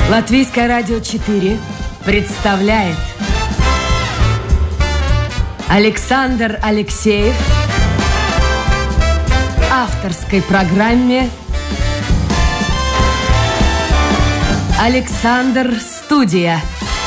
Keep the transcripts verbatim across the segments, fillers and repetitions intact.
Латвийское радио четыре представляет Александр Алексеев в авторской программе «Александр Студия».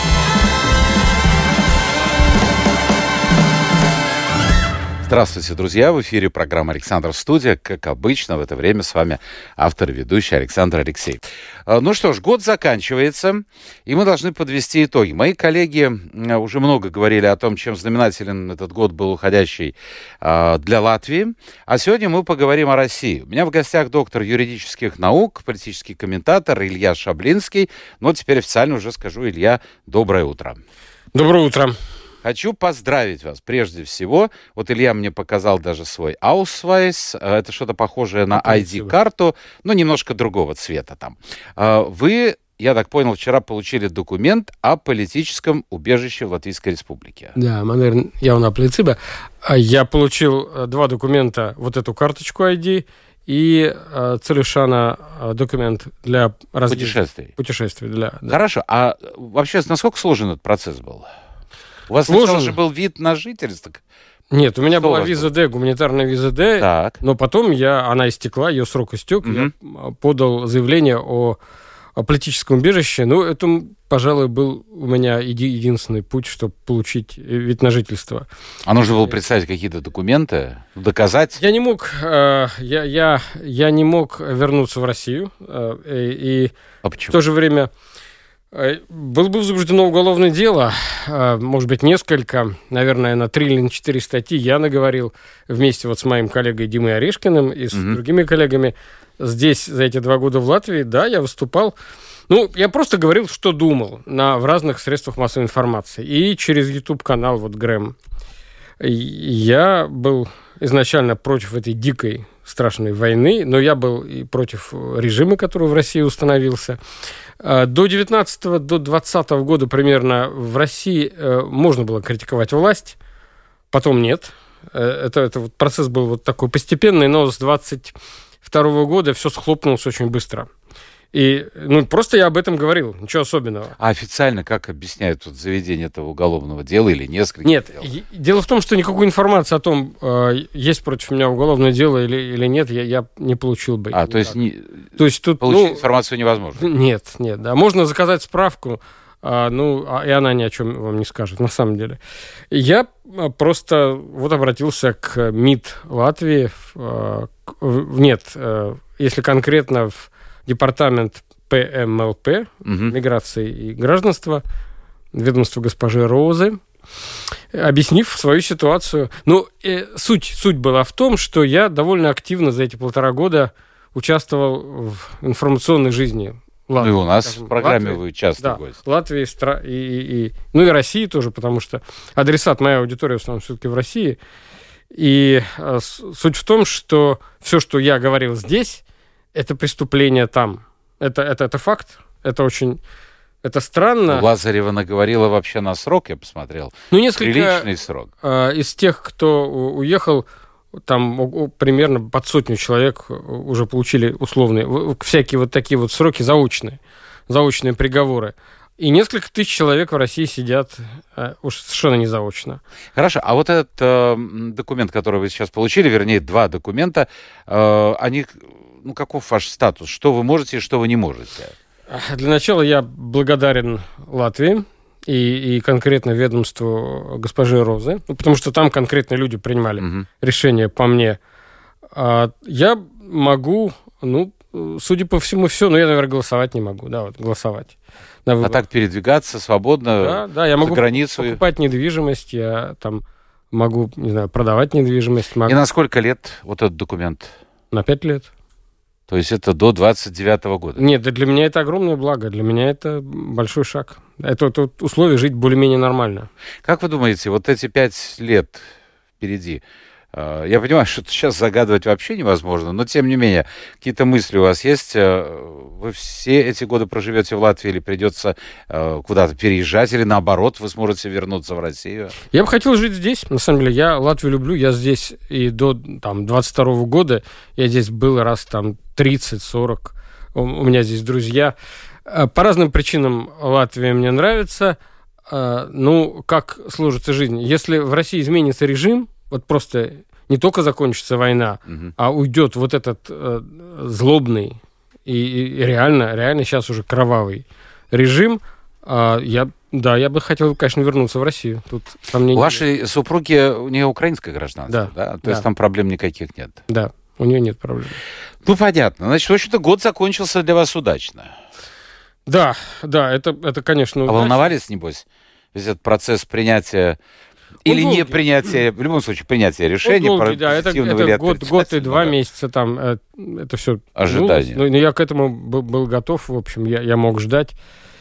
Здравствуйте, друзья! В эфире программа «Александр Студия». Как обычно, в это время с вами автор и ведущий Александр Алексеев. Ну что ж, год заканчивается, и мы должны подвести итоги. Мои коллеги уже много говорили о том, чем знаменателен этот год был уходящий для Латвии. А сегодня мы поговорим о России. У меня в гостях доктор юридических наук, политический комментатор Илья Шаблинский. Но теперь официально уже скажу: Илья, доброе утро. Доброе утро. Хочу поздравить вас прежде всего. Вот Илья мне показал даже свой Ausweis. Это что-то похожее на ай ди-карту, но немножко другого цвета там. Вы, я так понял, вчера получили документ о политическом убежище в Латвийской Республике. Да, man ir jaunā apliecība. Я получил два документа, вот эту карточку ай ди и ceļošana документ для разъезда. Путешествий. Путешествий, для, да. Хорошо. А вообще, насколько сложен этот процесс был? У вас сначала же был вид на жительство? Нет, у меня Что была виза Д, гуманитарная виза Д, так. но потом я, она истекла, ее срок истек, угу. Я подал заявление о, о политическом убежище. Ну, это, пожалуй, был у меня еди, единственный путь, чтобы получить вид на жительство. А нужно было представить какие-то документы, доказать? Я не мог, э, я, я, я не мог вернуться в Россию, э, и а в то же время... Было бы возбуждено уголовное дело, может быть, несколько, наверное, на три или на четыре статьи я наговорил вместе вот с моим коллегой Димой Орешкиным и с mm-hmm. другими коллегами. Здесь за эти два года в Латвии, да, я выступал. Ну, я просто говорил, что думал на, в разных средствах массовой информации. И через YouTube-канал, вот, Грэм. Я был изначально против этой дикой, страшной войны, но я был и против режима, который в России установился. До девятнадцатого, до двадцатого года примерно в России можно было критиковать власть, потом нет. Это, это вот процесс был вот такой постепенный, но с двадцать второго года все схлопнулось очень быстро. И, ну, просто я об этом говорил, ничего особенного. А официально как объясняют вот заведение этого уголовного дела или несколько Нет, дел? Дело в том, что никакой информации о том, есть против меня уголовное дело или, или нет, я, я не получил бы. А, то есть, не... то есть тут, получить ну, информацию невозможно? Нет, нет, да. Можно заказать справку, а, ну, а, и она ни о чем вам не скажет, на самом деле. Я просто вот обратился к МИД Латвии, в, в, нет, если конкретно в департамент пэ эм эл пэ, угу. миграции и гражданства, ведомство госпожи Розы, объяснив свою ситуацию. Ну, э, суть, суть была в том, что я довольно активно за эти полтора года участвовал в информационной жизни Латвии. Ну и у нас скажем, в программе Латвии, вы часто да, гость. Латвии, стра... и, и, и, ну и России тоже, потому что адресат моей аудитории в основном все-таки в России. И э, суть в том, что все, что я говорил здесь, это преступление там. Это, это, это факт. Это очень... Это странно. Лазарева наговорила вообще на срок, я посмотрел. Ну, несколько... Приличный срок. Э, из тех, кто уехал, там примерно под сотню человек уже получили условные, всякие вот такие вот сроки заочные. Заочные приговоры. И несколько тысяч человек в России сидят э, уж совершенно не заочно. Хорошо, а вот этот э, документ, который вы сейчас получили, вернее, два документа, э, они... Ну, каков ваш статус? Что вы можете и что вы не можете? Для начала я благодарен Латвии и, и конкретно ведомству госпожи Розы, ну, потому что там конкретно люди принимали угу. решение по мне. А я могу, ну, судя по всему, все, но я, наверное, голосовать не могу. Да, вот, голосовать. На выборах. А так передвигаться свободно да, да, я могу за границу? Покупать недвижимость, я там могу, не знаю, продавать недвижимость. Могу. И на сколько лет вот этот документ? На пять лет. То есть это до двадцать девятого года? Нет, для меня это огромное благо, для меня это большой шаг. Это, это условие жить более-менее нормально. Как вы думаете, вот эти пять лет впереди, я понимаю, что сейчас загадывать вообще невозможно, но тем не менее, какие-то мысли у вас есть? Вы все эти годы проживете в Латвии или придется куда-то переезжать, или наоборот, вы сможете вернуться в Россию? Я бы хотел жить здесь, на самом деле. Я Латвию люблю, я здесь и до там, двадцать второго года, я здесь был раз там тридцать-сорок у, у меня здесь друзья. По разным причинам Латвия мне нравится. Ну, как сложится жизнь? Если в России изменится режим, вот просто не только закончится война, угу. а уйдет вот этот э, злобный и, и реально, реально сейчас уже кровавый режим, э, я, да, я бы хотел, конечно, вернуться в Россию. Тут сомнений у вашей нет. Супруги, у нее украинское гражданство, да? да? То да. есть там проблем никаких нет? Да, у нее нет проблем. Ну, понятно. Значит, в общем-то, год закончился для вас удачно. Да, да, это, это конечно, удачно. А волновались, небось, весь этот процесс принятия или не принятия, в любом случае, принятия решения, долгий, да, это, это год, год и два да. месяца там, это все... Ожидание. Ну, я к этому был, был готов, в общем, я, я мог ждать.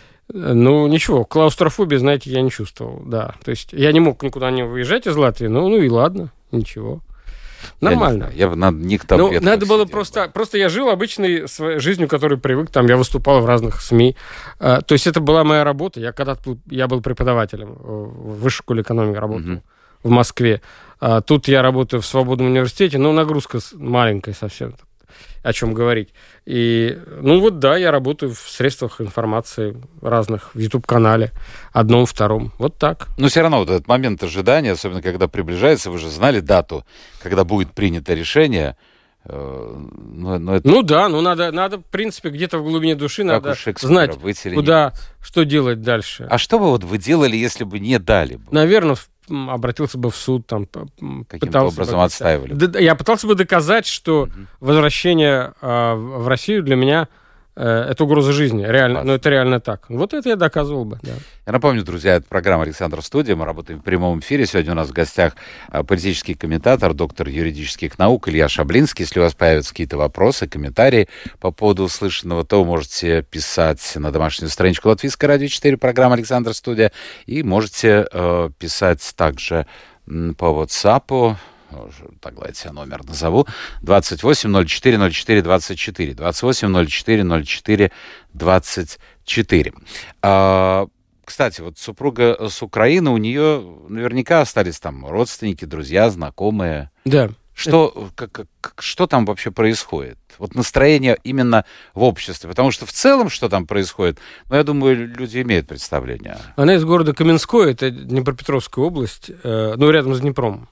Ну, ничего, клаустрофобии, знаете, я не чувствовал, да. То есть я не мог никуда не выезжать из Латвии, ну, ну и ладно, ничего. Нормально. Я, я бы на них там ну, надо было просто... Бы. Просто я жил обычной своей жизнью, которой привык. Там я выступал в разных СМИ. А, то есть это была моя работа. Я когда-то был, я был преподавателем в Высшей школе экономики, работал uh-huh. в Москве. А, тут я работаю в Свободном университете, но нагрузка маленькая совсем. О чем говорить. И, ну вот да, я работаю в средствах информации разных, в YouTube-канале, одном, втором. Вот так. Но все равно вот этот момент ожидания, особенно когда приближается, вы же знали дату, когда будет принято решение. Э, но, но это... Ну да, ну надо, надо, в принципе, где-то в глубине души как надо знать, куда, что делать дальше. А что бы вот вы делали, если бы не дали бы? Наверное, обратился бы в суд, там, каким-то образом бы, отстаивали. Да, я пытался бы доказать, что угу. возвращение э, в Россию для меня э, это угроза жизни, реально, но это реально так. Вот это я доказывал бы. Да. Я напомню, друзья, это программа «Александр Студия». Мы работаем в прямом эфире. Сегодня у нас в гостях политический комментатор, доктор юридических наук Илья Шаблинский. Если у вас появятся какие-то вопросы, комментарии по поводу услышанного, то можете писать на домашнюю страничку Латвийской радио четыре, программа «Александр Студия». И можете э, писать также по WhatsApp. Так, давайте я номер назову. двадцать восемь ноль четыре ноль четыре двадцать четыре. двадцать восемь ноль четыре ноль четыре двадцать четыре. А, кстати, вот супруга с Украины, у нее наверняка остались там родственники, друзья, знакомые. Да. Что, как, как, что там вообще происходит? Вот настроение именно в обществе. Потому что в целом, что там происходит, ну, я думаю, люди имеют представление. Она из города Каменское, это Днепропетровская область, э, ну, рядом с Днепром.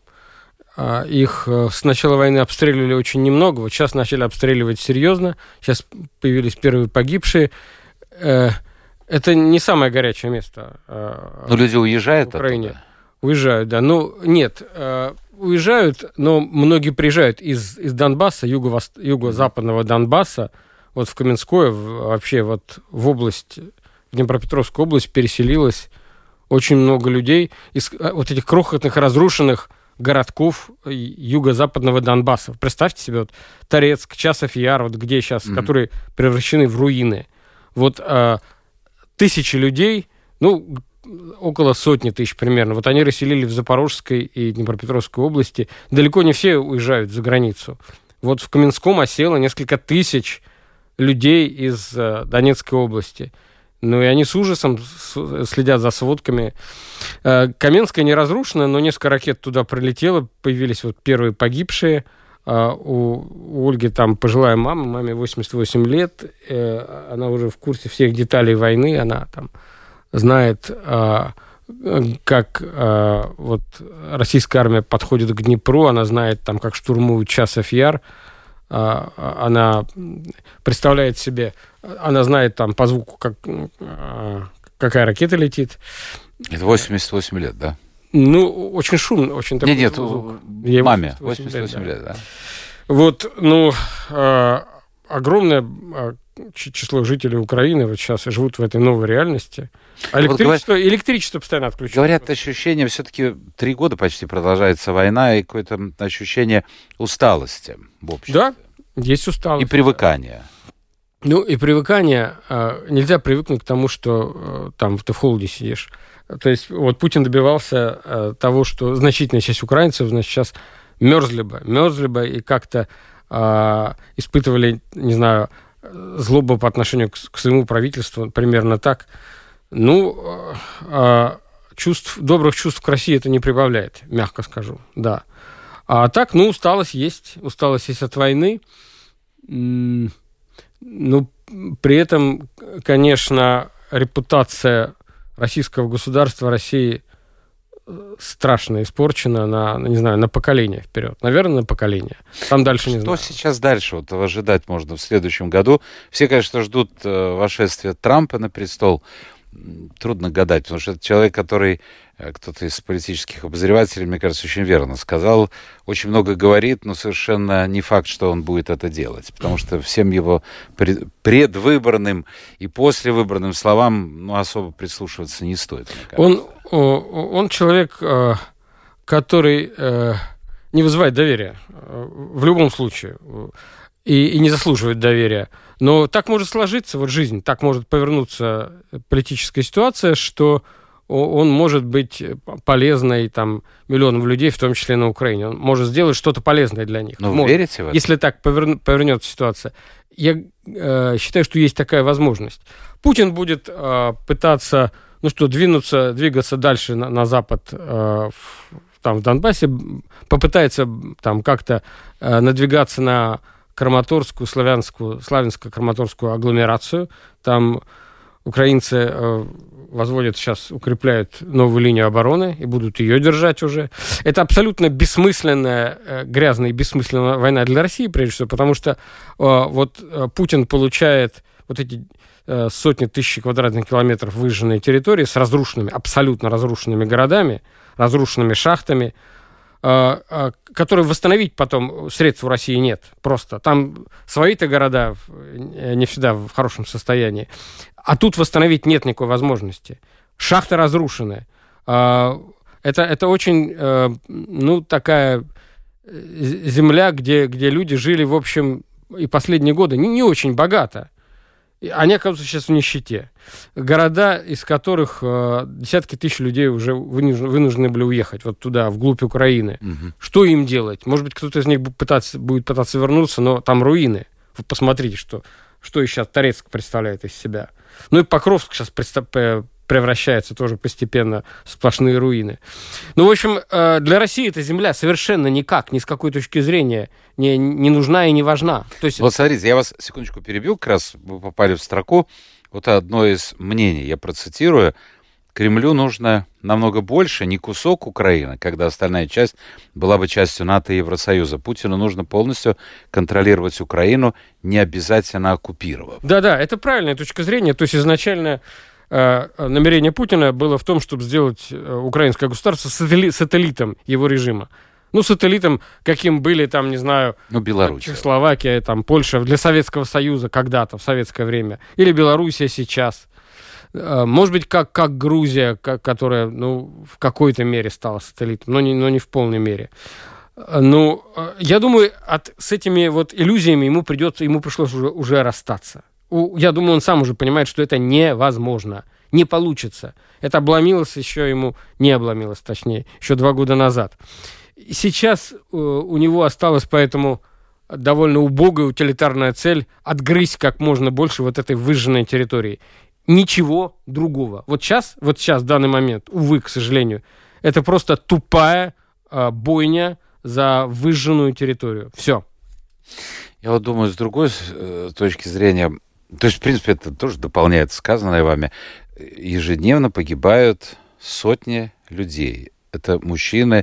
Их с начала войны обстреливали очень немного, вот сейчас начали обстреливать серьезно, сейчас появились первые погибшие. Это не самое горячее место. Но люди уезжают в Украине. Оттуда? Уезжают, да. Ну, нет, уезжают, но многие приезжают из, из Донбасса, юго- юго-западного Донбасса, вот в Каменское, вообще вот в область, в Днепропетровскую область переселилось очень много людей из вот этих крохотных разрушенных городков юго-западного Донбасса. Представьте себе, вот Торецк, Часов Яр, вот где сейчас, mm-hmm. которые превращены в руины. Вот а, тысячи людей, ну, около сотни тысяч примерно, вот они расселили в Запорожской и Днепропетровской области. Далеко не все уезжают за границу. Вот в Каменском осело несколько тысяч людей из а, Донецкой области. Ну, и они с ужасом следят за сводками. Каменская не разрушена, но несколько ракет туда прилетело, появились вот первые погибшие. У, у Ольги там пожилая мама, маме восемьдесят восемь лет, она уже в курсе всех деталей войны, она там знает, как вот российская армия подходит к Днепру, она знает там, как штурмуют Часов Яр. Она представляет себе, она знает там по звуку, как, какая ракета летит. Это восемьдесят восемь лет, да? Ну, очень шумно, очень такой нет, звук. Нет, маме восемьдесят восемь лет, да. Вот, ну, огромное число жителей Украины вот сейчас живут в этой новой реальности. А электричество, вот, электричество постоянно отключено. Говорят, ощущение, все-таки три года почти продолжается война, и какое-то ощущение усталости в обществе. Да, есть усталость. И привыкание. Ну, и привыкание. Нельзя привыкнуть к тому, что там ты в холоде сидишь. То есть вот Путин добивался того, что значительная часть украинцев, значит, сейчас мерзли бы, мерзли бы и как-то испытывали, не знаю, злобу по отношению к, к своему правительству, примерно так. Ну, э, чувств, добрых чувств к России это не прибавляет, мягко скажу, да. А так, ну, усталость есть, усталость есть от войны. М- ну, при этом, конечно, репутация российского государства, России страшно испорчена на, не знаю, на поколение вперед. Наверное, на поколение. Там дальше не Что знаю. Что сейчас дальше вот ожидать можно в следующем году? Все, конечно, ждут э, восшествия Трампа на престол. Трудно гадать, потому что это человек, который, кто-то из политических обозревателей, мне кажется, очень верно сказал, очень много говорит, но совершенно не факт, что он будет это делать, потому что всем его предвыборным и послевыборным словам ну, особо прислушиваться не стоит. Он, он человек, который не вызывает доверия в любом случае и, и не заслуживает доверия. Но так может сложиться вот жизнь, так может повернуться политическая ситуация, что он может быть полезной там, миллионам людей, в том числе на Украине. Он может сделать что-то полезное для них. Но вы может, верите в это? Если так поверн, повернется ситуация. Я э, считаю, что есть такая возможность. Путин будет э, пытаться, ну что, двинуться, двигаться дальше на, на запад, э, в, там, в Донбассе, попытается там как-то э, надвигаться на Краматорскую, славянскую, славянско-краматорскую агломерацию. Там украинцы э, возводят сейчас, укрепляют новую линию обороны и будут ее держать уже. Это абсолютно бессмысленная, э, грязная и бессмысленная война для России, прежде всего, потому что э, вот э, Путин получает вот эти э, сотни тысяч квадратных километров выжженной территории с разрушенными, абсолютно разрушенными городами, разрушенными шахтами, которые восстановить потом средств у России нет. Просто там свои-то города не всегда в хорошем состоянии. А тут восстановить нет никакой возможности. Шахты разрушены. Это, это очень, ну, такая земля, где, где люди жили, в общем, и последние годы не, не очень богато. Они оказываются сейчас в нищете. Города, из которых э, десятки тысяч людей уже вынуждены, вынуждены были уехать вот туда, вглубь Украины. Угу. Что им делать? Может быть, кто-то из них будет пытаться, будет пытаться вернуться, но там руины. Вы посмотрите, что, что и сейчас Торецк представляет из себя. Ну и Покровск сейчас представ- превращается тоже постепенно в сплошные руины. Ну, в общем, э, для России эта земля совершенно никак, ни с какой точки зрения не, не нужна и не важна. То есть... Вот смотрите, я вас секундочку перебил, как раз вы попали в строку. Вот одно из мнений, я процитирую. Кремлю нужно намного больше, не кусок Украины, когда остальная часть была бы частью НАТО и Евросоюза. Путину нужно полностью контролировать Украину, не обязательно оккупировав. Да-да, это правильная точка зрения. То есть изначально э, намерение Путина было в том, чтобы сделать э, украинское государство сателли- сателлитом его режима. Ну, сателлитом, каким были, там, не знаю, ну, Беларусь, Чехословакия, там, Польша для Советского Союза когда-то, в советское время. Или Белоруссия сейчас. Может быть, как, как Грузия, как, которая, ну, в какой-то мере стала сателлитом, но не, но не в полной мере. Ну, я думаю, от, с этими вот иллюзиями ему придется, ему пришлось уже, уже расстаться. У, я думаю, он сам уже понимает, что это невозможно, не получится. Это обломилось еще ему, не обломилось, точнее, еще два года назад. Сейчас э, у него осталась поэтому довольно убогая утилитарная цель отгрызть как можно больше вот этой выжженной территории. Ничего другого. Вот сейчас, вот сейчас, в данный момент, увы, к сожалению, это просто тупая э, бойня за выжженную территорию. Все. Я вот думаю, с другой э, точки зрения, то есть, в принципе, это тоже дополняет сказанное вами, ежедневно погибают сотни людей. Это мужчины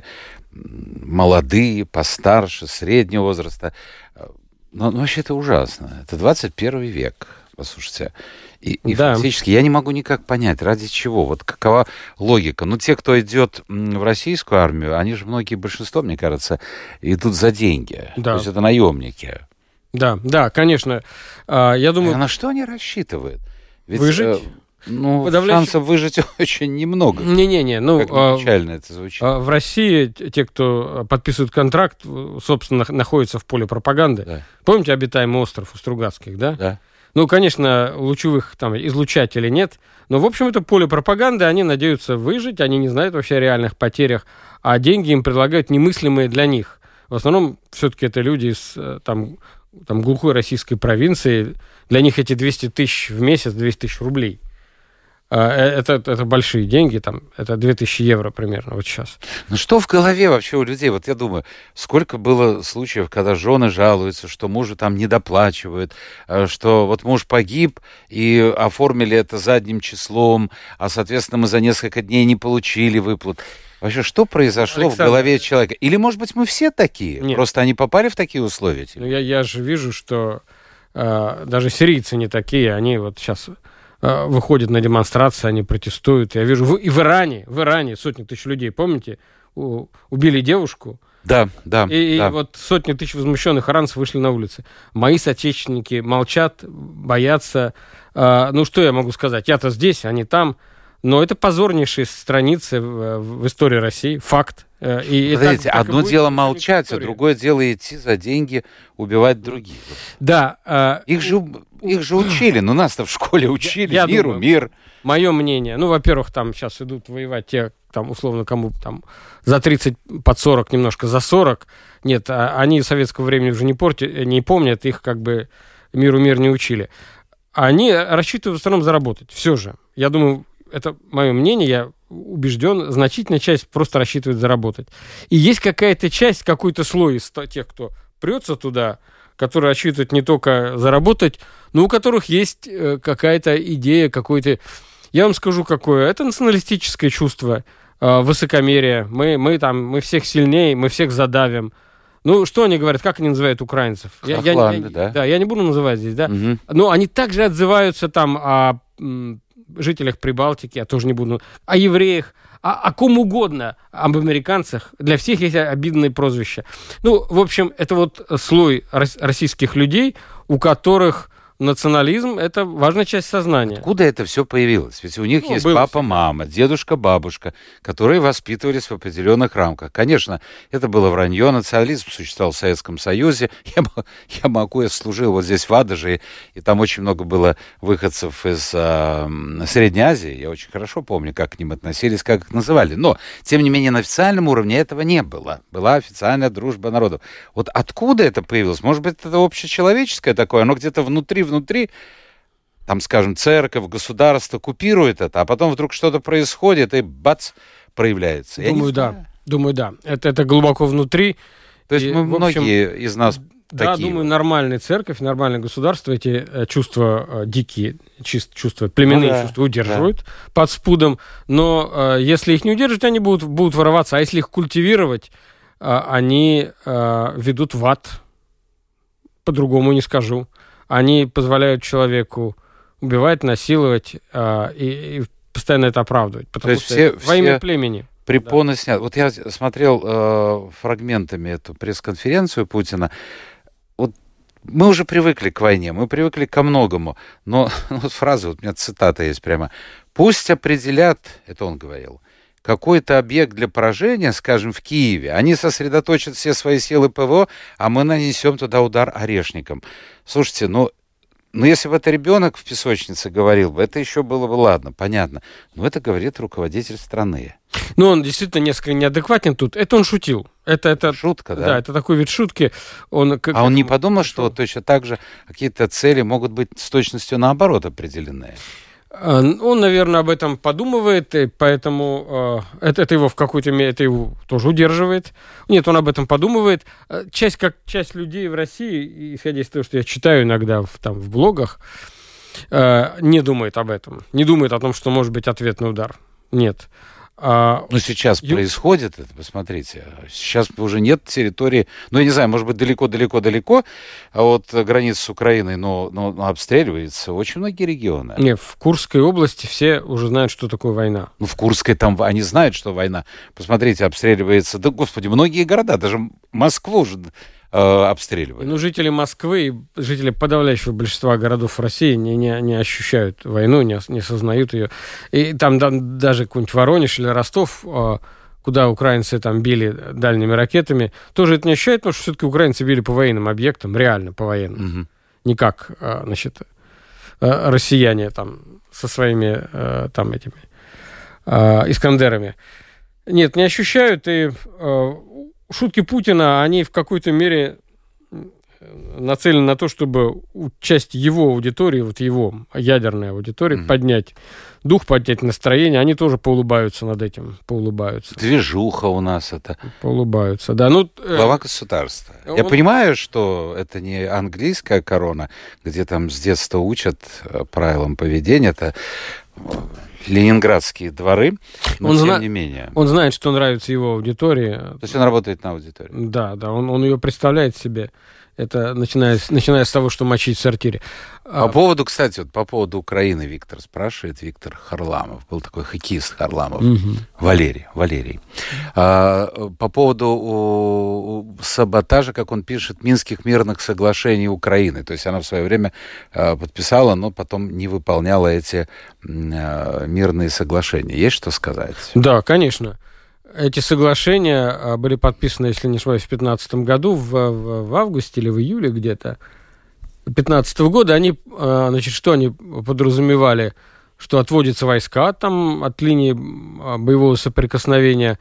молодые, постарше, среднего возраста. Но, но вообще это ужасно. Это двадцать первый век, послушайте. И, и да. Фактически я не могу никак понять, ради чего. Вот какова логика. Ну, те, кто идет в российскую армию, они же многие, большинство, мне кажется, идут за деньги. Да. То есть это наемники. Да, да, конечно. Я думаю... А на что они рассчитывают? Ведь, выжить? Ну, Подавляющий... шансов выжить очень немного. Не-не-не. Ну, как ни печально это звучит. В России те, кто подписывают контракт, собственно, находятся в поле пропаганды. Да. Помните обитаемый остров у Стругацких, да? Да. Ну, конечно, лучевых там излучателей нет, но, в общем, это поле пропаганды, они надеются выжить, они не знают вообще о реальных потерях, а деньги им предлагают немыслимые для них. В основном, все-таки это люди из там, там, глухой российской провинции, для них эти двести тысяч в месяц, двести тысяч рублей. Это, это большие деньги, там, это две тысячи евро примерно вот сейчас. Ну что в голове вообще у людей? Вот я думаю, сколько было случаев, когда жены жалуются, что мужу там недоплачивают, что вот муж погиб, и оформили это задним числом, а, соответственно, мы за несколько дней не получили выплат. Вообще, что произошло Александр... в голове человека? Или, может быть, мы все такие? Нет. Просто они попали в такие условия? Ну, я, я же вижу, что э, даже сирийцы не такие, они вот сейчас... выходят на демонстрации, они протестуют. Я вижу, и в Иране, в Иране сотни тысяч людей, помните, у, убили девушку. Да, да. И, да. и вот сотни тысяч возмущенных иранцев вышли на улицы. Мои соотечественники молчат, боятся. А, ну, что я могу сказать? Я-то здесь, они там. Но это позорнейшие страницы в, в истории России. Факт. И, Подождите, и так, одно дело молчать, а другое дело идти за деньги убивать других. Да. А... Их же... Их же учили, но нас-то в школе учили, я, я миру, думаю, мир. Мое мнение, ну, во-первых, там сейчас идут воевать те, там, условно, кому там за тридцать, под сорок, немножко за сорок. Нет, они советского времени уже не, портят, не помнят, их как бы миру мир не учили. Они рассчитывают в основном заработать, все же. Я думаю, это мое мнение, я убежден, значительная часть просто рассчитывает заработать. И есть какая-то часть, какой-то слой из тех, кто прется туда, которые рассчитывают не только заработать, но у которых есть э, какая-то идея, какой-то... Я вам скажу, какое. Это националистическое чувство, э, высокомерие. Мы, мы, там, мы всех сильнее, мы всех задавим. Ну, что они говорят? Как они называют украинцев? Я, я, я, да? Да, я не буду называть здесь, да? Угу. Но они также отзываются там о м, жителях Прибалтики, я тоже не буду... О евреях, о, о ком угодно, об американцах. Для всех есть обидные прозвища. Ну, в общем, это вот слой российских людей, у которых национализм – это важная часть сознания. Откуда это все появилось? Ведь у них ну, есть папа, мама, дедушка, бабушка, которые воспитывались в определенных рамках. Конечно, это было вранье. Национализм существовал в Советском Союзе. Я, я могу, я служил вот здесь в Адаже, и, и там очень много было выходцев из а, Средней Азии. Я очень хорошо помню, как к ним относились, как их называли. Но, тем не менее, на официальном уровне этого не было. Была официальная дружба народов. Вот откуда это появилось? Может быть, это общечеловеческое такое? Оно где-то внутри внутри, там, скажем, церковь, государство купирует это, а потом вдруг что-то происходит, и бац, проявляется. Думаю, да. Думаю, да. Это, это глубоко внутри. То есть и, мы, общем, многие из нас да, такие. думаю, нормальная церковь, нормальное государство эти э, чувства э, дикие, чист, чувства, племенные ну, да, чувства удерживают да. под спудом, но э, если их не удерживать, они будут, будут вороваться, а если их культивировать, э, они э, ведут в ад, по-другому не скажу. Они позволяют человеку убивать, насиловать э, и, и постоянно это оправдывать. Потому То что все, во имя племени. Препоны да. снят. Вот я смотрел э, фрагментами эту пресс-конференцию Путина. Вот мы уже привыкли к войне, мы привыкли ко многому. Но вот фраза, вот у меня цитата есть прямо. «Пусть определят», это он говорил, какой-то объект для поражения, скажем, в Киеве, они сосредоточат все свои силы ПВО, а мы нанесем туда удар орешником. Слушайте, ну, ну если бы это ребенок в песочнице говорил бы, это еще было бы ладно, понятно. Но это говорит руководитель страны. Ну, он действительно несколько неадекватен тут. Это он шутил. Это, это шутка, да? Да, это такой вид шутки. Он, как, а он не подумал, что вот точно так же какие-то цели могут быть с точностью наоборот определены? Он, наверное, об этом подумывает, и поэтому э, это, это его в какой-то мере это его тоже удерживает. Нет, он об этом подумывает. Часть, как часть людей в России, исходя из того, что я читаю иногда в, там, в блогах, э, не думает об этом. Не думает о том, что может быть ответный удар. Нет. А, ну, сейчас ю... происходит это, посмотрите. Сейчас уже нет территории, ну, я не знаю, может быть, далеко-далеко-далеко от границы с Украиной, но, но, но обстреливаются очень многие регионы. Не, в Курской области все уже знают, что такое война. Ну, в Курской там они знают, что война. Посмотрите, обстреливается, да, господи, многие города, даже Москву уже обстреливают. Ну, жители Москвы и жители подавляющего большинства городов России не, не, не ощущают войну, не, не осознают ее. И там, там даже какой-нибудь Воронеж или Ростов, куда украинцы там били дальними ракетами, тоже это не ощущают, потому что все-таки украинцы били по военным объектам, реально по военным. Угу. Не как, значит, россияне там со своими там этими Искандерами. Нет, не ощущают, и шутки Путина, они в какой-то мере нацелен на то, чтобы часть его аудитории, вот его ядерной аудитории, mm-hmm. поднять дух, поднять настроение. Они тоже поулыбаются над этим, поулыбаются. Движуха у нас это. Поулыбаются, да. Ну, глава государства. Он... Я понимаю, что это не английская корона, где там с детства учат правилам поведения. Это ленинградские дворы, но он тем зна... не менее. Он знает, что нравится его аудитории. То есть он работает на аудитории. Да, да, он, он ее представляет себе. Это начиная, начиная с того, что мочить в сортире. По поводу, кстати, вот по поводу Украины Виктор спрашивает, Виктор Харламов, был такой хоккеист Харламов, угу. Валерий, Валерий. А, по поводу саботажа, как он пишет, Минских мирных соглашений Украины. То есть она в свое время а, подписала, но потом не выполняла эти а, мирные соглашения. Есть что сказать? Да, конечно. Эти соглашения были подписаны, если не ошибаюсь, в две тысячи пятнадцатом году, в, в, в августе или в июле где-то две тысячи пятнадцатого года. Они, значит, что они подразумевали? Что отводятся войска там от линии боевого соприкосновения,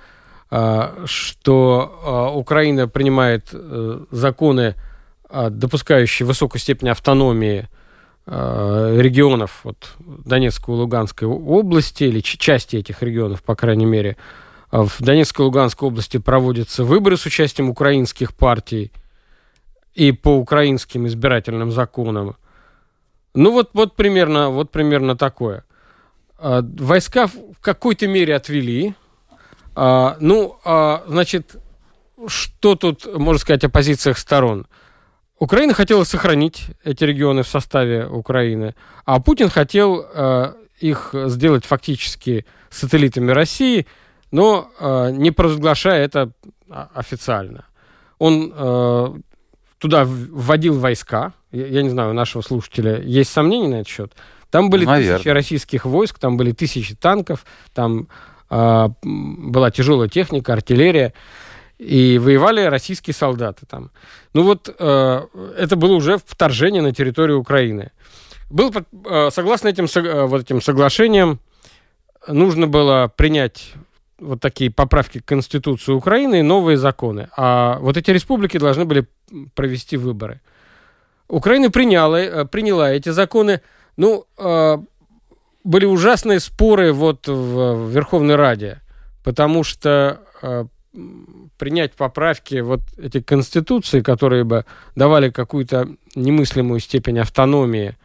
что Украина принимает законы, допускающие высокую степень автономии регионов вот, Донецкой и Луганской области, или части этих регионов, по крайней мере. В Донецкой и Луганской области проводятся выборы с участием украинских партий и по украинским избирательным законам. Ну вот, вот, примерно, вот примерно такое. Войска в какой-то мере отвели. Ну, значит, что тут можно сказать о позициях сторон? Украина хотела сохранить эти регионы в составе Украины, а Путин хотел их сделать фактически сателлитами России, но э, не провозглашая это официально. Он э, туда вводил войска. Я, я не знаю, у нашего слушателя есть сомнения на этот счет. Там были Наверное. тысячи российских войск, там были тысячи танков, там э, была тяжелая техника, артиллерия, и воевали российские солдаты там. Ну вот, э, это было уже вторжение на территорию Украины. Был, э, согласно этим, э, вот этим соглашениям, нужно было принять вот такие поправки к Конституции Украины и новые законы. А вот эти республики должны были провести выборы. Украина приняла, приняла эти законы. Ну, были ужасные споры вот в Верховной Раде, потому что принять поправки вот эти Конституции, которые бы давали какую-то немыслимую степень автономии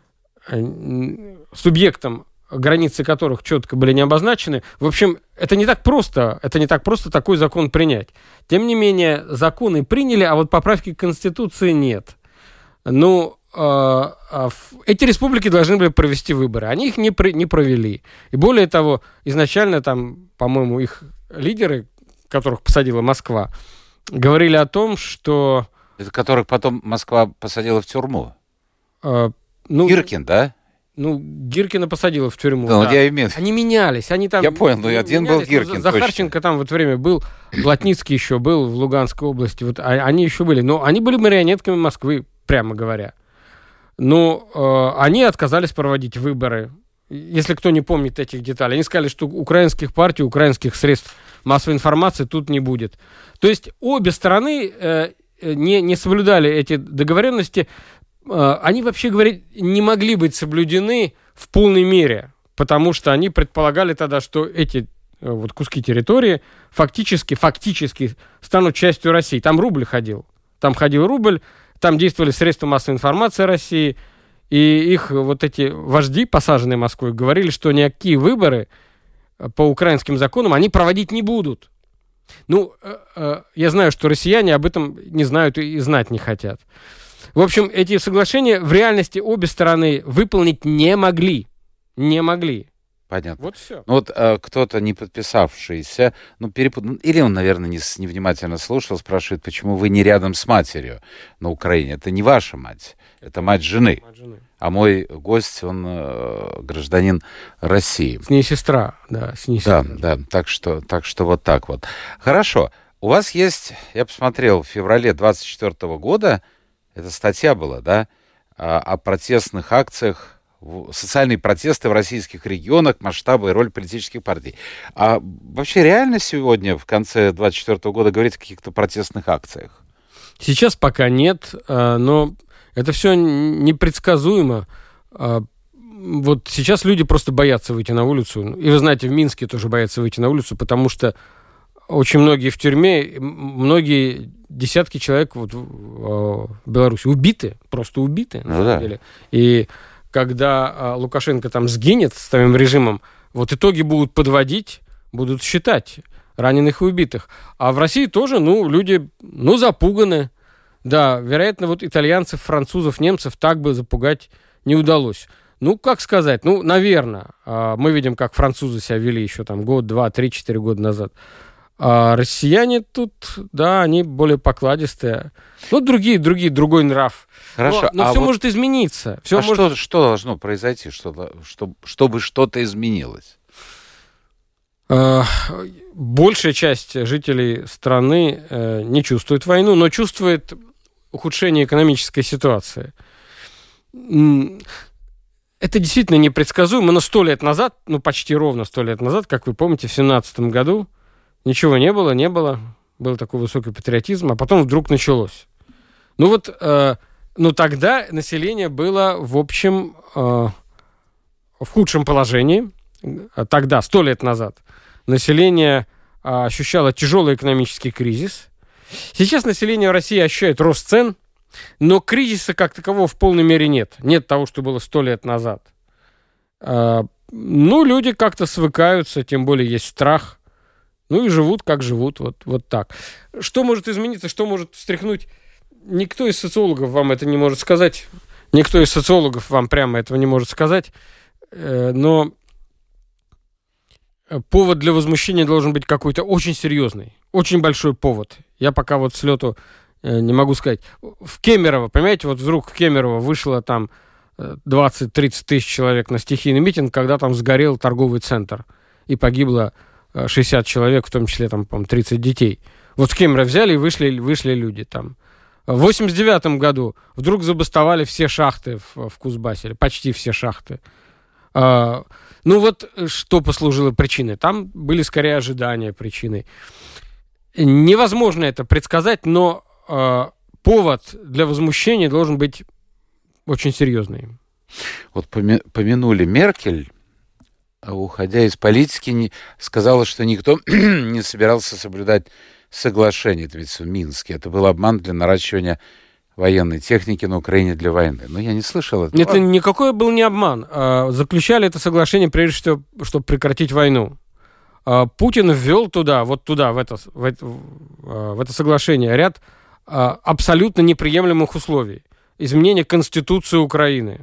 субъектам, границы которых четко были не обозначены. В общем, это не так просто, это не так просто такой закон принять. Тем не менее, законы приняли, а вот поправки к Конституции нет. Ну, э, э, эти республики должны были провести выборы. Они их не, при, не провели. И более того, изначально там, по-моему, их лидеры, которых посадила Москва, говорили о том, что... Это которых потом Москва посадила в тюрьму? Э, ну, Гиркин, да? Ну, Гиркина посадила в тюрьму. Да, да. Я имею... Они менялись. Они там, я понял, но один был Гиркин. Захарченко точно. Там в это время был, Плотницкий еще был в Луганской области. Вот, а, они еще были. Но они были марионетками Москвы, прямо говоря. Но э, они отказались проводить выборы. Если кто не помнит этих деталей. Они сказали, что украинских партий, украинских средств массовой информации тут не будет. То есть обе стороны э, не, не соблюдали эти договоренности. Они, вообще говоря, не могли быть соблюдены в полной мере, потому что они предполагали тогда, что эти вот куски территории фактически, фактически станут частью России. Там рубль ходил. Там ходил рубль, там действовали средства массовой информации России, и их вот эти вожди, посаженные Москвой, говорили, что никакие выборы по украинским законам они проводить не будут. Ну, я знаю, что россияне об этом не знают и знать не хотят. В общем, эти соглашения в реальности обе стороны выполнить не могли. Не могли. Понятно. Вот все. Ну вот э, кто-то не подписавшийся, ну, перепут... или он, наверное, не, невнимательно слушал, спрашивает, почему вы не рядом с матерью на Украине. Это не ваша мать, это мать жены. Мать жены. А мой гость, он э, гражданин России. С ней сестра, да, с ней да, сестра. Да, так что, так что вот так вот. Хорошо. У вас есть, я посмотрел, в феврале двадцать четвёртого года, эта статья была, да, о, о протестных акциях, социальные протесты в российских регионах, масштабы и роль политических партий. А вообще реально сегодня, в конце двадцать четвёртого года, говорить о каких-то протестных акциях? Сейчас пока нет, но это все непредсказуемо. Вот сейчас люди просто боятся выйти на улицу. И вы знаете, в Минске тоже боятся выйти на улицу, потому что очень многие в тюрьме, многие десятки человек вот в Беларуси убиты, просто убиты, на ну, самом да. деле. И когда Лукашенко там сгинет с своим режимом, вот итоги будут подводить, будут считать раненых и убитых. А в России тоже, ну, люди, ну, запуганы. Да, вероятно, вот итальянцев, французов, немцев так бы запугать не удалось. Ну, как сказать, ну, наверное, мы видим, как французы себя вели еще там год, два, три, четыре года назад. А россияне тут, да, они более покладистые. Ну, другие, другие, другой нрав. Хорошо. Но, но а все вот... может измениться. Все а может... что, что должно произойти, что, чтобы, чтобы что-то изменилось? Большая часть жителей страны не чувствует войну, но чувствует ухудшение экономической ситуации. Это действительно непредсказуемо, но сто лет назад, ну почти ровно сто лет назад, как вы помните, в семнадцатом году ничего не было, не было, был такой высокий патриотизм, а потом вдруг началось. Ну вот, э, ну тогда население было, в общем, э, в худшем положении, тогда, сто лет назад, население э, ощущало тяжелый экономический кризис. Сейчас население России ощущает рост цен, но кризиса как такового в полной мере нет. Нет того, что было сто лет назад. А, ну, люди как-то свыкаются, тем более есть страх. Ну и живут, как живут, вот, вот так. Что может измениться, что может встряхнуть? Никто из социологов вам это не может сказать. Никто из социологов вам прямо этого не может сказать. Но повод для возмущения должен быть какой-то очень серьезный. Очень большой повод. Я пока вот с лету не могу сказать. В Кемерово, понимаете, вот вдруг в Кемерово вышло там двадцать-тридцать тысяч человек на стихийный митинг, когда там сгорел торговый центр. И погибло шестьдесят человек, в том числе там, по-моему, тридцать детей. Вот в Кемерово взяли и вышли, вышли люди там. В восемьдесят девятом году вдруг забастовали все шахты в, в Кузбассе, почти все шахты. А, ну вот что послужило причиной? Там были скорее ожидания причиной. Невозможно это предсказать, но повод для возмущения должен быть очень серьезный. Вот помянули Меркель, уходя из политики, не, сказала, что никто не собирался соблюдать соглашение, это ведь в Минске. Это был обман для наращивания военной техники на Украине для войны. Но я не слышал этого. Это никакой был не обман. Заключали это соглашение, прежде всего, чтобы прекратить войну. Путин ввел туда, вот туда, в это, в это, в это соглашение ряд абсолютно неприемлемых условий. Изменение Конституции Украины,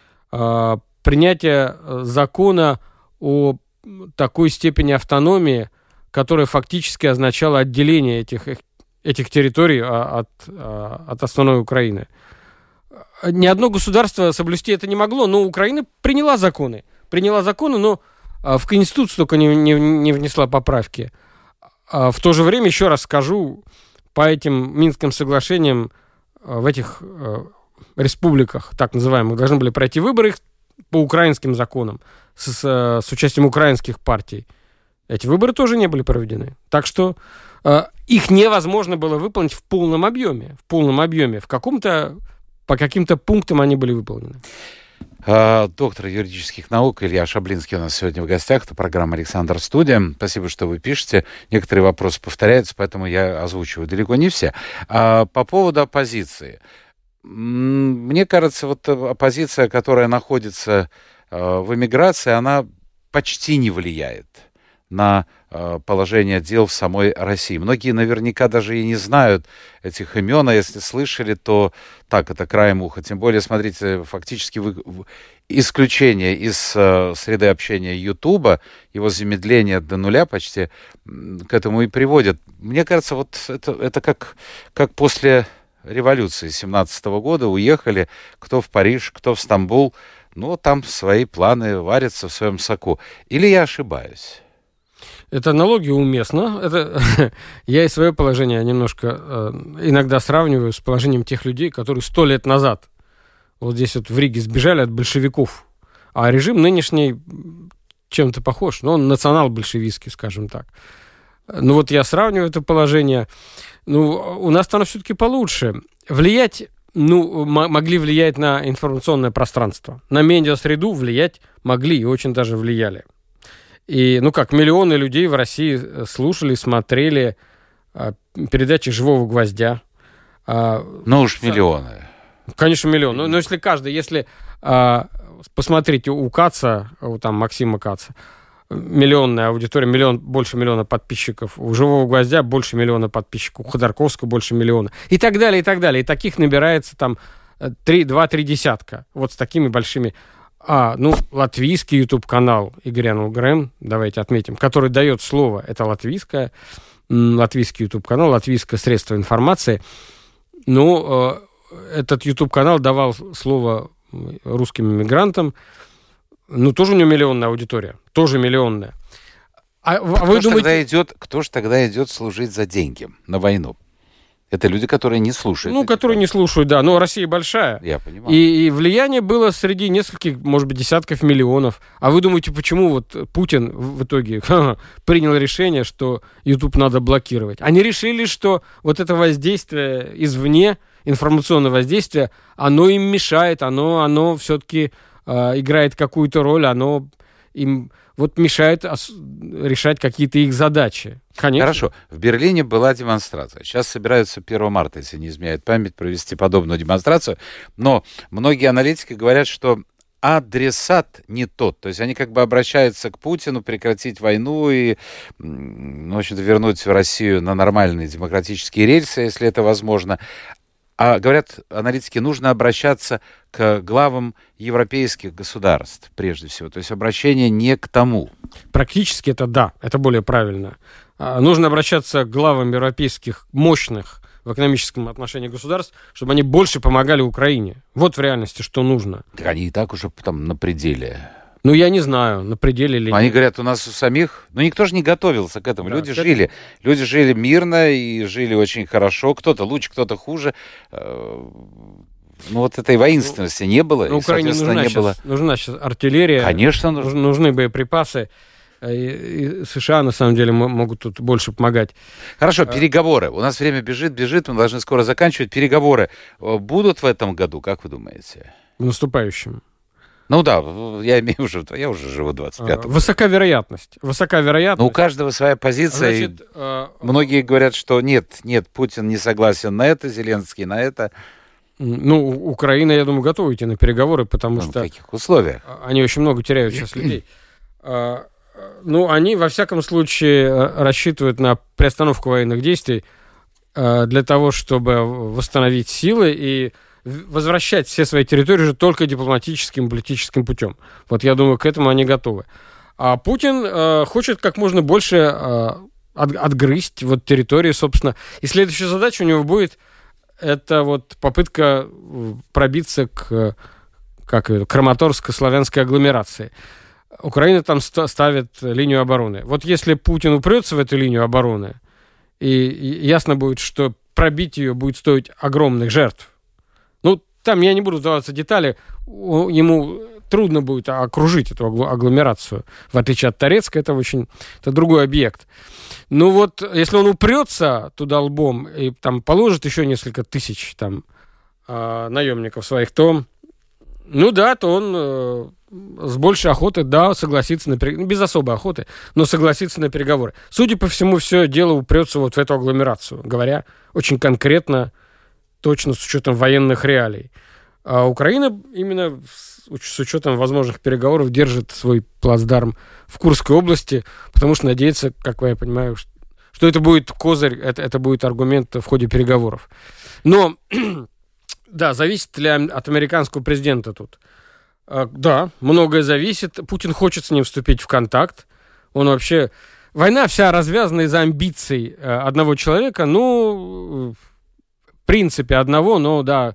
принятие закона о такой степени автономии, которая фактически означала отделение этих, этих территорий от, от основной Украины. Ни одно государство соблюсти это не могло, но Украина приняла законы. Приняла законы, но в Конституцию только не, не, не внесла поправки. В то же время, еще раз скажу, по этим Минским соглашениям в этих республиках, так называемых, должны были пройти выборы по украинским законам с, с, с участием украинских партий. Эти выборы тоже не были проведены. Так что э, их невозможно было выполнить в полном объеме. В полном объеме. В каком-то, по каким-то пунктам они были выполнены. Доктор юридических наук Илья Шаблинский у нас сегодня в гостях. Это программа «Александр Студия». Спасибо, что вы пишете. Некоторые вопросы повторяются, поэтому я озвучиваю далеко не все. По поводу оппозиции. Мне кажется, вот оппозиция, которая находится в эмиграции, она почти не влияет на положение дел в самой России. Многие наверняка даже и не знают этих имен, а если слышали, то так, это краем уха. Тем более, смотрите, фактически вы, исключение из э, среды общения Ютуба, его замедление до нуля почти к этому и приводит. Мне кажется, вот это, это как, как после революции семнадцатого года уехали кто в Париж, кто в Стамбул, ну, там свои планы варятся в своем соку. Или я ошибаюсь? Эта аналогия уместна. Это, я и свое положение немножко э, иногда сравниваю с положением тех людей, которые сто лет назад вот здесь вот в Риге сбежали от большевиков. А режим нынешний чем-то похож, но он национал-большевистский, скажем так. Ну вот я сравниваю это положение. Ну, у нас там все-таки получше. Влиять, ну, м- могли влиять на информационное пространство. На медиасреду влиять могли и очень даже влияли. И, ну как, миллионы людей в России слушали, смотрели а, передачи «Живого гвоздя». А, ну уж миллионы. Конечно, миллион. Но, но если каждый, если а, посмотрите у Каца, у там Максима Каца, миллионная аудитория, миллион, больше миллиона подписчиков. У «Живого гвоздя» больше миллиона подписчиков. У Ходорковского больше миллиона. И так далее, и так далее. И таких набирается там два-три десятка. Вот с такими большими. А, ну, латвийский YouTube-канал Игорь Грэм, давайте отметим, который дает слово. Это латвийское, латвийский YouTube-канал, латвийское средство информации. Ну, этот YouTube-канал давал слово русским иммигрантам. Ну, тоже у него миллионная аудитория. Тоже миллионная. А, а кто, вы ж думаете... тогда идет, кто ж тогда идет служить за деньги на войну? Это люди, которые не слушают. Ну, которые не слушают, да. Но Россия большая. Я понимаю. И, и влияние было среди нескольких, может быть, десятков миллионов. А вы думаете, почему вот Путин в итоге принял решение, что YouTube надо блокировать? Они решили, что вот это воздействие извне, информационное воздействие, оно им мешает, оно, оно все-таки... играет какую-то роль, оно им вот мешает ос- решать какие-то их задачи. Конечно. Хорошо. В Берлине была демонстрация. Сейчас собираются первого марта, если не изменяет память, провести подобную демонстрацию. Но многие аналитики говорят, что адресат не тот. То есть они как бы обращаются к Путину прекратить войну и, ну, в общем-то, вернуть Россию на нормальные демократические рельсы, если это возможно. А говорят аналитики, нужно обращаться к главам европейских государств, прежде всего. То есть обращение не к тому. Практически это да, это более правильно. А, нужно обращаться к главам европейских мощных в экономическом отношении государств, чтобы они больше помогали Украине. Вот в реальности, что нужно. Так они и так уже там на пределе. Ну, я не знаю, на пределе или Они нет. говорят, у нас у самих... Ну, никто же не готовился к этому. Да, люди к жили. этому. Люди жили мирно и жили очень хорошо. Кто-то лучше, кто-то хуже. Ну, вот этой воинственности ну, не было. На и, Украине нужна, не сейчас, было... нужна сейчас артиллерия. Конечно, нужна. Нужны боеприпасы. И, и США, на самом деле, могут тут больше помогать. Хорошо, переговоры. У нас время бежит, бежит. Мы должны скоро заканчивать. Переговоры будут в этом году, как вы думаете? В наступающем. Ну да, я имею уже, я уже живу двадцать пятым. Высока вероятность. Высока вероятность. Но у каждого своя позиция. Значит, э, многие говорят, что нет, нет, Путин не согласен на это, Зеленский на это. Ну, Украина, я думаю, готова идти на переговоры, потому ну, что... В каких условиях? Они очень много теряют сейчас людей. Ну, они, во всяком случае, рассчитывают на приостановку военных действий для того, чтобы восстановить силы и возвращать все свои территории же только дипломатическим, политическим путем. Вот я думаю, к этому они готовы. А Путин э, хочет как можно больше э, от, отгрызть вот территории, собственно. И следующая задача у него будет это вот попытка пробиться к, как ее, Краматорско-славянской агломерации. Украина там ст- ставит линию обороны. Вот если Путин упрется в эту линию обороны, и, и ясно будет, что пробить ее будет стоить огромных жертв. Ну, там я не буду вдаваться в детали, ему трудно будет окружить эту агломерацию. В отличие от Торецка, это очень... Это другой объект. Ну вот, если он упрется туда лбом и там положит еще несколько тысяч там наемников своих, то... Ну да, то он э, с большей охотой, да, согласится на переговоры. Без особой охоты, но согласится на переговоры. Судя по всему, все дело упрется вот в эту агломерацию, говоря очень конкретно, точно с учетом военных реалий. А Украина именно с учетом возможных переговоров держит свой плацдарм в Курской области, потому что надеется, как я понимаю, что это будет козырь, это, это будет аргумент в ходе переговоров. Но, да, зависит ли от американского президента тут? Да, многое зависит. Путин хочет с ним вступить в контакт. Он вообще... Война вся развязана из-за амбиций одного человека, ну... В принципе, одного, но, да,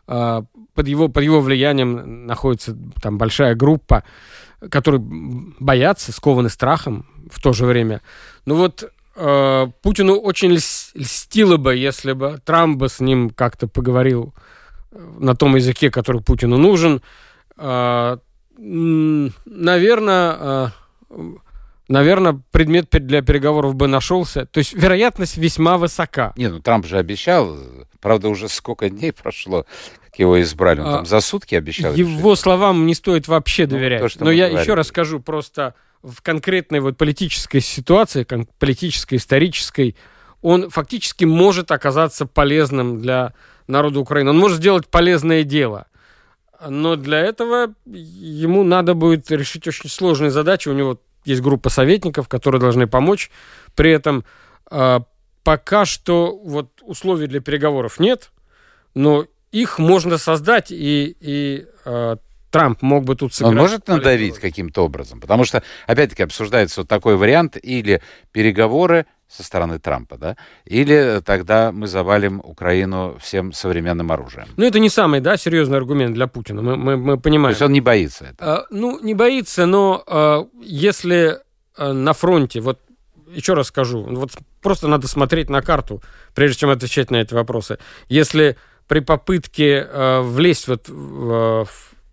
под его, под его влиянием находится там большая группа, которые боятся, скованы страхом в то же время. Ну вот Путину очень льстило бы, если бы Трамп бы с ним как-то поговорил на том языке, который Путину нужен. Наверное, наверное, предмет для переговоров бы нашелся. То есть вероятность весьма высока. Не, ну Трамп же обещал, правда, уже сколько дней прошло, как его избрали, он а, там за сутки обещал. Его решить. Словам не стоит вообще ну, доверять. То, Но я говорили. Еще раз скажу, просто в конкретной вот политической ситуации, политической, исторической, он фактически может оказаться полезным для народа Украины. Он может сделать полезное дело. Но для этого ему надо будет решить очень сложные задачи. У него есть группа советников, которые должны помочь. При этом э, пока что вот условий для переговоров нет, но их можно создать, и, и э, Трамп мог бы тут сыграть. Он может надавить каким-то образом? Потому что, опять-таки, обсуждается вот такой вариант, или переговоры со стороны Трампа, да, или тогда мы завалим Украину всем современным оружием. Ну, это не самый, да, серьезный аргумент для Путина, мы, мы, мы понимаем. То есть он не боится этого? А, ну, не боится, но а, если а, на фронте, вот еще раз скажу, вот просто надо смотреть на карту, прежде чем отвечать на эти вопросы. Если при попытке а, влезть вот в,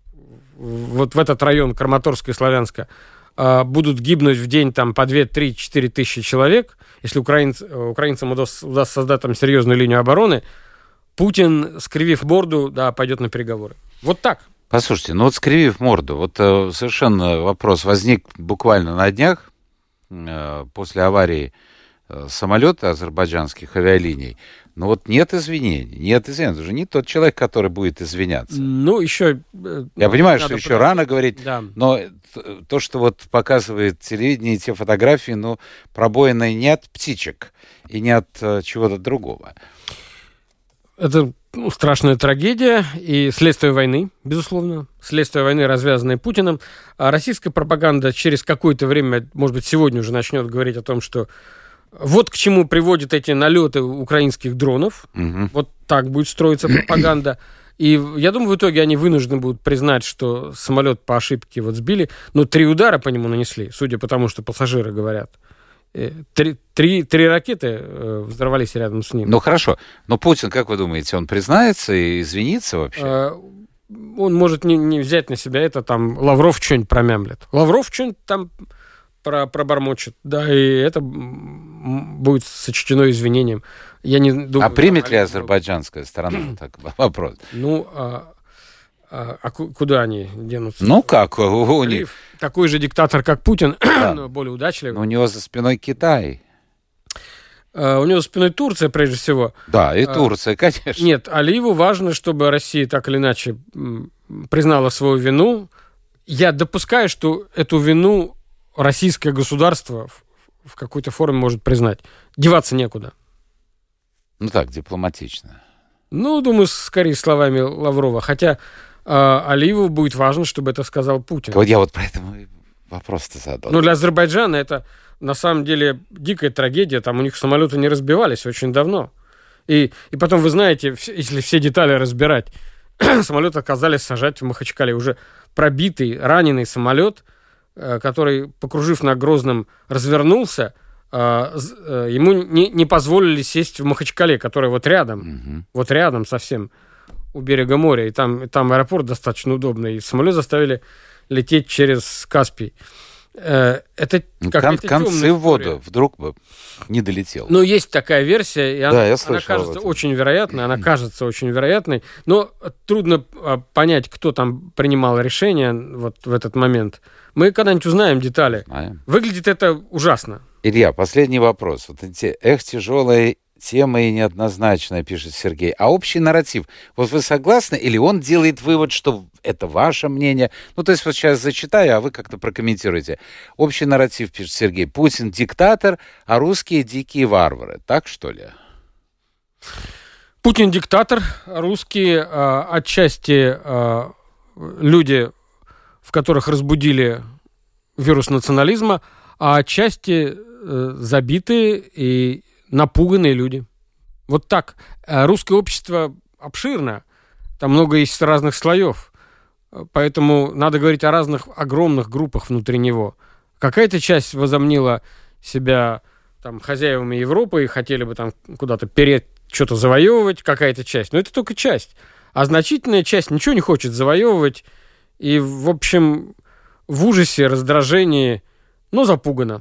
вот в этот район Краматорска и Славянска будут гибнуть в день там по две, три, четыре тысячи человек, если украинц, украинцам удастся, удастся создать там серьезную линию обороны, Путин, скривив морду, да, пойдет на переговоры. Вот так. Послушайте, ну вот скривив морду, вот э, совершенно вопрос возник буквально на днях э, после аварии э, самолета азербайджанских авиалиний. Но вот нет извинений, нет извинений. Это же не тот человек, который будет извиняться. Ну, еще... Я понимаю, что еще рано говорить, да. Но то, что вот показывает телевидение, те фотографии, ну, пробоины не от птичек и не от uh, чего-то другого. Это ну, страшная трагедия и следствие войны, безусловно. Следствие войны, развязанное Путиным. А российская пропаганда через какое-то время, может быть, сегодня уже начнет говорить о том, что вот к чему приводят эти налеты украинских дронов. Угу. Вот так будет строиться пропаганда. И я думаю, в итоге они вынуждены будут признать, что самолет по ошибке вот сбили. Но три удара по нему нанесли, судя по тому, что пассажиры говорят. Три, три, три ракеты взорвались рядом с ним. Ну, хорошо. Но Путин, как вы думаете, он признается и извинится вообще? А, он может не, не взять на себя это, там, Лавров что-нибудь промямлет. Лавров что-нибудь там про, пробормочет. Да, и это будет сочтено извинением. Я не думаю, а примет ли азербайджанская сторона? Так, вопрос. Ну, а, а, а куда они денутся? Ну, как? У них... Такой же диктатор, как Путин, да. Но более удачливый. Но у него за спиной Китай. Uh, у него за спиной Турция, прежде всего. Да, и Турция, uh, конечно. Нет, Алиеву важно, чтобы Россия так или иначе признала свою вину. Я допускаю, что эту вину российское государство в, в какой-то форме может признать. Деваться некуда. Ну так, дипломатично. Ну, думаю, скорее словами Лаврова. Хотя uh, Алиеву будет важно, чтобы это сказал Путин. Вот я вот поэтому вопрос-то задал. Ну, для Азербайджана это... На самом деле, дикая трагедия. Там у них самолеты не разбивались очень давно. И, и потом, вы знаете, если все детали разбирать, самолеты оказались сажать в Махачкале. Уже пробитый, раненый самолет, который, покружив над Грозным, развернулся, ему не, не позволили сесть в Махачкале, который вот рядом, mm-hmm. вот рядом совсем у берега моря. И там, там аэропорт достаточно удобный. И самолет заставили лететь через Каспий. Это Кон- концы в воду вдруг бы не долетел. Ну, есть такая версия, и да, она, я она кажется очень вероятной, она кажется очень вероятной, но трудно понять, кто там принимал решение вот в этот момент. Мы когда-нибудь узнаем детали. Знаем. Выглядит это ужасно. Илья, последний вопрос. Вот эти, эх, тяжелая тема и неоднозначная, пишет Сергей. А общий нарратив, вот вы согласны, или он делает вывод, что это ваше мнение? Ну, то есть вот сейчас зачитаю, а вы как-то прокомментируете. Общий нарратив, пишет Сергей. Путин диктатор, а русские дикие варвары. Так, что ли? Путин диктатор, русские э, отчасти э, люди, в которых разбудили вирус национализма, а отчасти э, забитые и напуганные люди. Вот так. Русское общество обширно. Там много есть разных слоев. Поэтому надо говорить о разных огромных группах внутри него. Какая-то часть возомнила себя там, хозяевами Европы и хотели бы там куда-то переть, что-то завоевывать. Какая-то часть. Но это только часть. А значительная часть ничего не хочет завоевывать. И, в общем, в ужасе, раздражении, но запугана.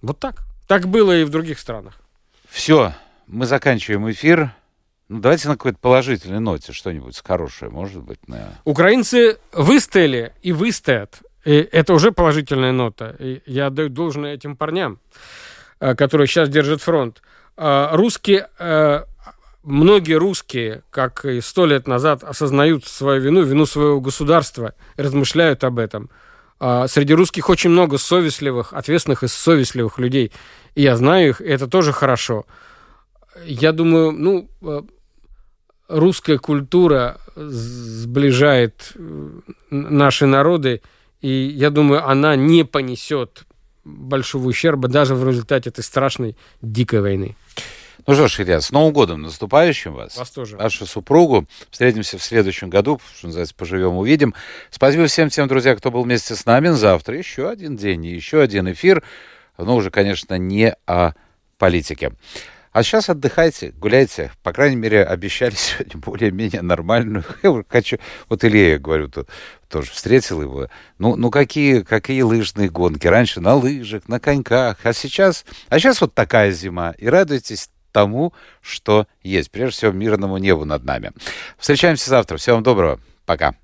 Вот так. Так было и в других странах. Все, мы заканчиваем эфир. Ну, давайте на какой-то положительной ноте что-нибудь хорошее, может быть. На... Украинцы выстояли и выстоят. И это уже положительная нота. И я отдаю должное этим парням, которые сейчас держат фронт. Русские, многие русские, как и сто лет назад, осознают свою вину, вину своего государства, размышляют об этом. Среди русских очень много совестливых, ответственных и совестливых людей. И я знаю их, и это тоже хорошо. Я думаю, ну, русская культура сближает наши народы, и я думаю, она не понесет большого ущерба даже в результате этой страшной, дикой войны. Ну что ж, Илья, с Новым годом наступающим вас. Вас тоже. Вашу супругу. Встретимся в следующем году, что называется, поживем, увидим. Спасибо всем тем, друзья, кто был вместе с нами. Завтра еще один день и еще один эфир. Но уже, конечно, не о политике. А сейчас отдыхайте, гуляйте. По крайней мере, обещали сегодня более-менее нормальную. Я хочу... Вот Илья, я говорю, тут тоже встретил его. Ну, ну какие, какие лыжные гонки? Раньше на лыжах, на коньках. А сейчас... А сейчас вот такая зима. И радуйтесь тому, что есть. Прежде всего, мирному небу над нами. Встречаемся завтра. Всего вам доброго. Пока.